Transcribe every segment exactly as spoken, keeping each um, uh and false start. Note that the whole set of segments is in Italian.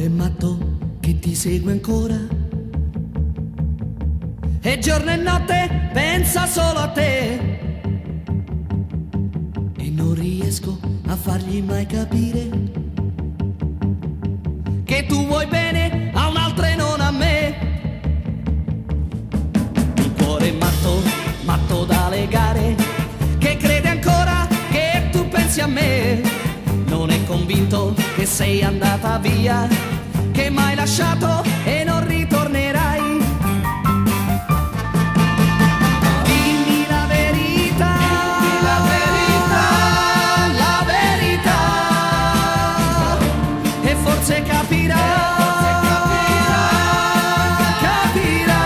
cuore matto che ti segue ancora e giorno e notte pensa solo a te e non riesco a fargli mai capire che tu vuoi bene a un'altra e non a me. Un cuore matto, matto da legare, che crede ancora che tu pensi a me, non è convinto che sei andata via, che m'hai lasciato e non ritornerai. Dimmi la verità, dimmi la verità, la verità, e forse capirà, forse capirà, capirà,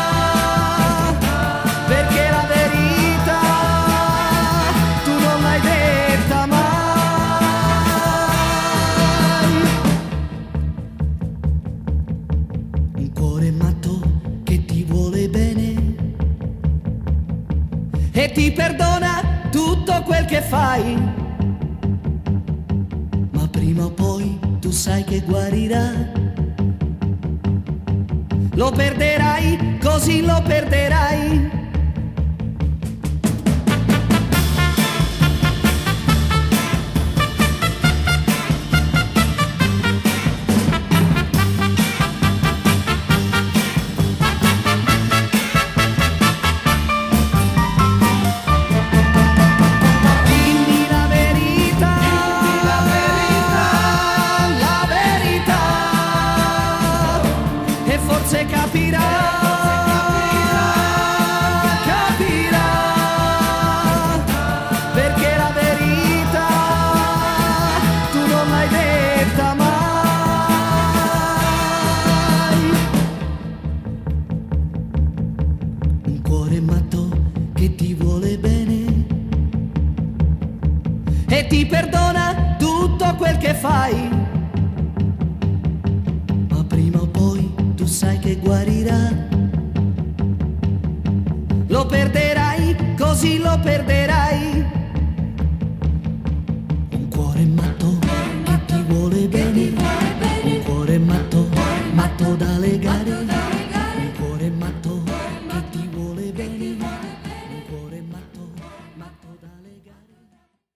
perché la verità tu non l'hai detta mai. Un cuore matto che ti vuole bene e ti perdona tutto quel che fai, ma prima o poi tu sai che guarirà. Lo perderai, così lo perderai. Dimmi la verità, dimmi la verità, la verità, e forse capirà, capirà, perché la verità tu non l'hai detta mai. Un cuore matto che ti vuole bene e ti perdona tutto quel che fai, ma prima o poi tu sai che guarirà. Lo perderai, così lo perderai.